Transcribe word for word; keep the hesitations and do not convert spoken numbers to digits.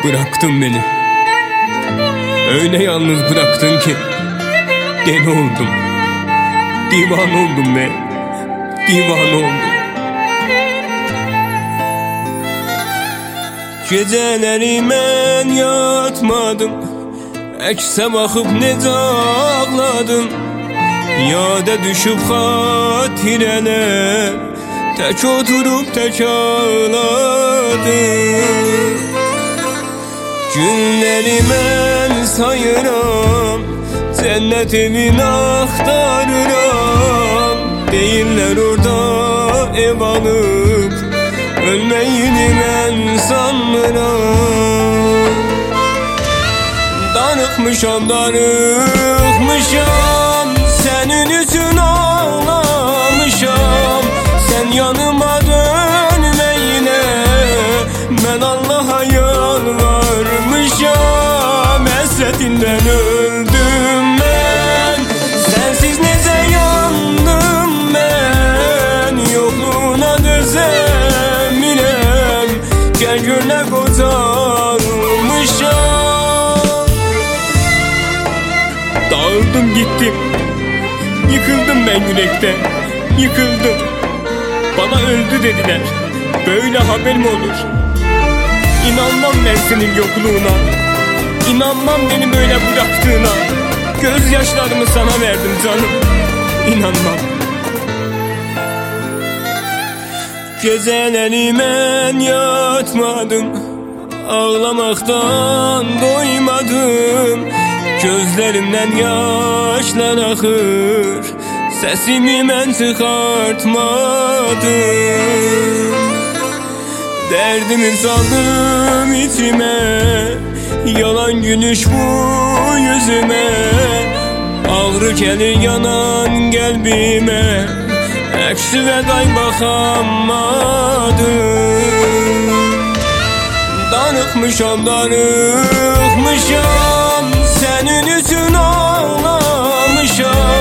Bıraktın beni, öyle yalnız bıraktın ki deli oldum, divan oldum ve divan oldum. Geceleri ben yatmadım, ekse bakıp ne ağladım. Yada düşüp hatireler, tek oturup tek ağladım. Günleri ben sayıram, cennetimi aktarıram. Değiller orada ev alıp, ölmeyini ben sanmıram. Darıkmışam, darıkmışam, senin için ağlamışam. Sen yanıma dönme yine, ben Allah'a yalvarmışam. Hasretinden öldüm ben, sensiz nece yandım ben. Yokluğuna dözeminem, gel gör ne kocarmışam. Dağıldım gittim, yıkıldım ben yürekte, yıkıldım. Bana öldü dediler, böyle haber mi olur? İnanmam ben senin yokluğuna, İnanmam beni böyle bıraktığına. Gözyaşlarımı sana verdim canım, İnanmam. Geceleri ben yatmadım, ağlamaktan doymadım. Gözlerimden yaşlar akır, sesimi ben çıkartmadım. Derdimi saldım içime, yalan gülüş bu yüzüme. Ağrı gelir yanan kalbime, eksi ve day bakamadım. Darıkmışam, darıkmışam, senin için ağlamışam.